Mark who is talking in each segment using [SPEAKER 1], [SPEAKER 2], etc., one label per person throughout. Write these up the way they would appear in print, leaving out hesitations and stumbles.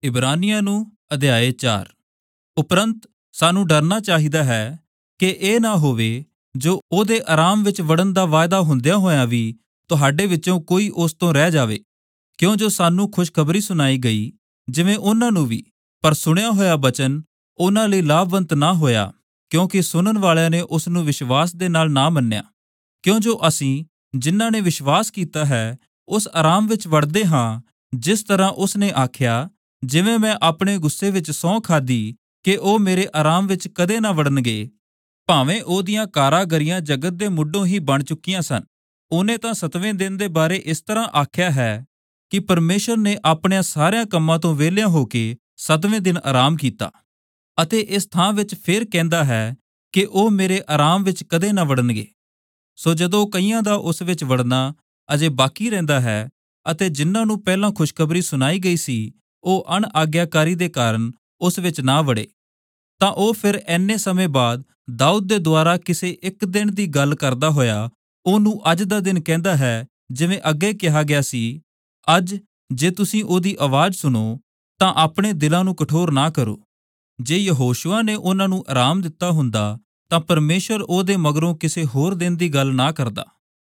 [SPEAKER 1] ਇਬਰਾਨੀਆਂ ਨੂੰ ਅਧਿਆਇ 4। ਉਪਰੰਤ ਸਾਨੂੰ ਡਰਨਾ ਚਾਹੀਦਾ ਹੈ ਕਿ ਇਹ ਨਾ ਹੋਵੇ ਜੋ ਉਹਦੇ ਆਰਾਮ ਵਿੱਚ ਵੜਨ ਦਾ ਵਾਅਦਾ ਹੁੰਦਿਆਂ ਹੋਇਆਂ ਵੀ ਤੁਹਾਡੇ ਵਿੱਚੋਂ ਕੋਈ ਉਸ ਤੋਂ ਰਹਿ ਜਾਵੇ। ਕਿਉਂ ਜੋ ਸਾਨੂੰ ਖੁਸ਼ਖਬਰੀ ਸੁਣਾਈ ਗਈ ਜਿਵੇਂ ਉਹਨਾਂ ਨੂੰ ਵੀ, ਪਰ ਸੁਣਿਆ ਹੋਇਆ ਬਚਨ ਉਹਨਾਂ ਲਈ ਲਾਭਵੰਤ ਨਾ ਹੋਇਆ, ਕਿਉਂਕਿ ਸੁਣਨ ਵਾਲਿਆਂ ਨੇ ਉਸ ਨੂੰ ਵਿਸ਼ਵਾਸ ਦੇ ਨਾਲ ਨਾ ਮੰਨਿਆ। ਕਿਉਂ ਜੋ ਅਸੀਂ ਜਿਨ੍ਹਾਂ ਨੇ ਵਿਸ਼ਵਾਸ ਕੀਤਾ ਹੈ ਉਸ ਆਰਾਮ ਵਿੱਚ ਵੜਦੇ ਹਾਂ, ਜਿਸ ਤਰ੍ਹਾਂ ਉਸ ਨੇ ਆਖਿਆ, ਜਿਵੇਂ ਮੈਂ ਆਪਣੇ ਗੁੱਸੇ ਵਿੱਚ ਸਹੁੰ ਖਾਧੀ ਕਿ ਉਹ ਮੇਰੇ ਆਰਾਮ ਵਿੱਚ ਕਦੇ ਨਾ ਵੜਨਗੇ, ਭਾਵੇਂ ਉਹਦੀਆਂ ਕਾਰਾਗਰੀਆਂ ਜਗਤ ਦੇ ਮੁੱਢੋਂ ਹੀ ਬਣ ਚੁੱਕੀਆਂ ਸਨ। ਉਹਨੇ ਤਾਂ 7ਵੇਂ ਦਿਨ ਦੇ ਬਾਰੇ ਇਸ ਤਰ੍ਹਾਂ ਆਖਿਆ ਹੈ ਕਿ ਪਰਮੇਸ਼ਰ ਨੇ ਆਪਣਿਆਂ ਸਾਰਿਆਂ ਕੰਮਾਂ ਤੋਂ ਵਿਹਲਿਆਂ ਹੋ ਕੇ 7ਵੇਂ ਦਿਨ ਆਰਾਮ ਕੀਤਾ, ਅਤੇ ਇਸ ਥਾਂ ਵਿੱਚ ਫਿਰ ਕਹਿੰਦਾ ਹੈ ਕਿ ਉਹ ਮੇਰੇ ਆਰਾਮ ਵਿੱਚ ਕਦੇ ਨਾ ਵੜਨਗੇ। ਸੋ ਜਦੋਂ ਕਈਆਂ ਦਾ ਉਸ ਵਿੱਚ ਵੜਨਾ ਅਜੇ ਬਾਕੀ ਰਹਿੰਦਾ ਹੈ, ਅਤੇ ਜਿਨ੍ਹਾਂ ਨੂੰ ਪਹਿਲਾਂ ਖੁਸ਼ਖਬਰੀ ਸੁਣਾਈ ਗਈ ਸੀ ਉਹ ਅਣਆਗਿਆਕਾਰੀ ਦੇ ਕਾਰਨ ਉਸ ਵਿੱਚ ਨਾ ਵੜੇ, ਤਾਂ ਉਹ ਫਿਰ ਇੰਨੇ ਸਮੇਂ ਬਾਅਦ ਦਾਊਦ ਦੇ ਦੁਆਰਾ ਕਿਸੇ ਇੱਕ ਦਿਨ ਦੀ ਗੱਲ ਕਰਦਾ ਹੋਇਆ ਉਹਨੂੰ ਅੱਜ ਦਾ ਦਿਨ ਕਹਿੰਦਾ ਹੈ, ਜਿਵੇਂ ਅੱਗੇ ਕਿਹਾ ਗਿਆ ਸੀ, ਅੱਜ ਜੇ ਤੁਸੀਂ ਉਹਦੀ ਆਵਾਜ਼ ਸੁਣੋ ਤਾਂ ਆਪਣੇ ਦਿਲਾਂ ਨੂੰ ਕਠੋਰ ਨਾ ਕਰੋ। ਜੇ ਯਹੋਸ਼ੂਆ ਨੇ ਉਹਨਾਂ ਨੂੰ ਆਰਾਮ ਦਿੱਤਾ ਹੁੰਦਾ ਤਾਂ ਪਰਮੇਸ਼ਰ ਉਹਦੇ ਮਗਰੋਂ ਕਿਸੇ ਹੋਰ ਦਿਨ ਦੀ ਗੱਲ ਨਾ ਕਰਦਾ।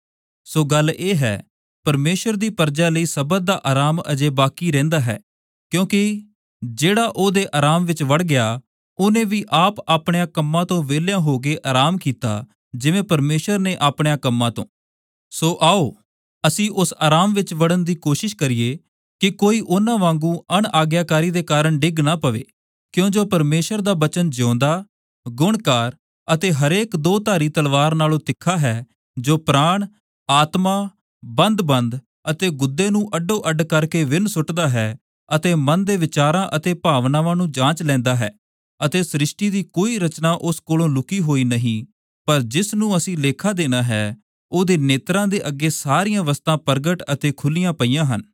[SPEAKER 1] ਸੋ ਗੱਲ ਇਹ ਹੈ, ਪਰਮੇਸ਼ਰ ਦੀ ਪਰਜਾ ਲਈ ਸਬਤ ਦਾ ਆਰਾਮ ਅਜੇ ਬਾਕੀ ਰਹਿੰਦਾ ਹੈ, ਕਿਉਂਕਿ ਜਿਹੜਾ ਉਹਦੇ ਆਰਾਮ ਵਿੱਚ ਵੜ ਗਿਆ ਉਹਨੇ ਵੀ ਆਪ ਆਪਣਿਆਂ ਕੰਮਾਂ ਤੋਂ ਵਿਹਲਿਆਂ ਹੋ ਕੇ ਆਰਾਮ ਕੀਤਾ, ਜਿਵੇਂ ਪਰਮੇਸ਼ਰ ਨੇ ਆਪਣਿਆਂ ਕੰਮਾਂ ਤੋਂ। ਸੋ ਆਓ ਅਸੀਂ ਉਸ ਆਰਾਮ ਵਿੱਚ ਵੜਨ ਦੀ ਕੋਸ਼ਿਸ਼ ਕਰੀਏ ਕਿ ਕੋਈ ਉਹਨਾਂ ਵਾਂਗੂ ਅਣਆਗਿਆਕਾਰੀ ਦੇ ਕਾਰਨ ਡਿੱਗ ਨਾ ਪਵੇ। ਕਿਉਂ ਜੋ ਪਰਮੇਸ਼ਰ ਦਾ ਬਚਨ ਜਿਉਂਦਾ, ਗੁਣਕਾਰ ਅਤੇ ਹਰੇਕ ਦੋ-ਧਾਰੀ ਤਲਵਾਰ ਨਾਲੋਂ ਤਿੱਖਾ ਹੈ, ਜੋ ਪ੍ਰਾਣ, ਆਤਮਾ, ਬੰਦ-ਬੰਦ ਅਤੇ ਗੁੱਦੇ ਨੂੰ ਅੱਡੋ-ਅੱਡ ਕਰਕੇ ਵਿੰਨ ਸੁੱਟਦਾ ਹੈ, ਅਤੇ ਮਨ ਦੇ ਵਿਚਾਰਾਂ ਅਤੇ ਭਾਵਨਾਵਾਂ ਨੂੰ ਜਾਂਚ ਲੈਂਦਾ ਹੈ। ਅਤੇ ਸ੍ਰਿਸ਼ਟੀ ਦੀ ਕੋਈ ਰਚਨਾ ਉਸ ਕੋਲੋਂ ਲੁਕੀ ਹੋਈ ਨਹੀਂ, ਪਰ ਜਿਸ ਨੂੰ ਅਸੀਂ ਲੇਖਾ ਦੇਣਾ ਹੈ, ਉਹਦੇ ਨੇਤਰਾਂ ਦੇ ਅੱਗੇ ਸਾਰੀਆਂ ਵਸਤਾਂ ਪ੍ਰਗਟ ਅਤੇ ਖੁੱਲੀਆਂ ਪਈਆਂ ਹਨ।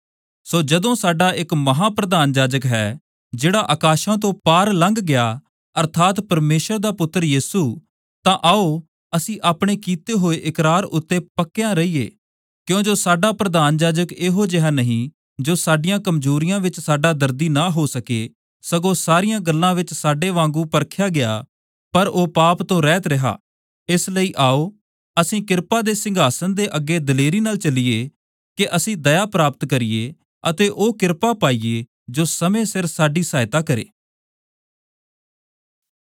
[SPEAKER 1] ਸੋ ਜਦੋਂ ਸਾਡਾ ਇੱਕ ਮਹਾਪ੍ਰਧਾਨ ਜਾਜਕ ਹੈ ਜਿਹੜਾ ਆਕਾਸ਼ਾਂ ਤੋਂ ਪਾਰ ਲੰਘ ਗਿਆ, ਅਰਥਾਤ ਪਰਮੇਸ਼ਰ ਦਾ ਪੁੱਤਰ ਯਿਸੂ, ਤਾਂ ਆਓ ਅਸੀਂ ਆਪਣੇ ਕੀਤੇ ਹੋਏ ਇਕਰਾਰ ਉੱਤੇ ਪੱਕਿਆਂ ਰਹੀਏ। ਕਿਉਂ ਜੋ ਸਾਡਾ ਪ੍ਰਧਾਨ ਜਾਜਕ ਇਹੋ ਜਿਹਾ ਨਹੀਂ ਜੋ ਸਾਡੀਆਂ ਕਮਜ਼ੋਰੀਆਂ ਵਿੱਚ ਸਾਡਾ ਦਰਦੀ ਨਾ ਹੋ ਸਕੇ, ਸਗੋਂ ਸਾਰੀਆਂ ਗੱਲਾਂ ਵਿੱਚ ਸਾਡੇ ਵਾਂਗੂ ਪਰਖਿਆ ਗਿਆ, ਪਰ ਉਹ ਪਾਪ ਤੋਂ ਰਹਿਤ ਰਿਹਾ। ਇਸ ਲਈ ਆਓ ਅਸੀਂ ਕਿਰਪਾ ਦੇ ਸਿੰਘਾਸਨ ਦੇ ਅੱਗੇ ਦਲੇਰੀ ਨਾਲ ਚੱਲੀਏ ਕਿ ਅਸੀਂ ਦਇਆ ਪ੍ਰਾਪਤ ਕਰੀਏ ਅਤੇ ਉਹ ਕਿਰਪਾ ਪਾਈਏ ਜੋ ਸਮੇਂ ਸਿਰ ਸਾਡੀ ਸਹਾਇਤਾ ਕਰੇ।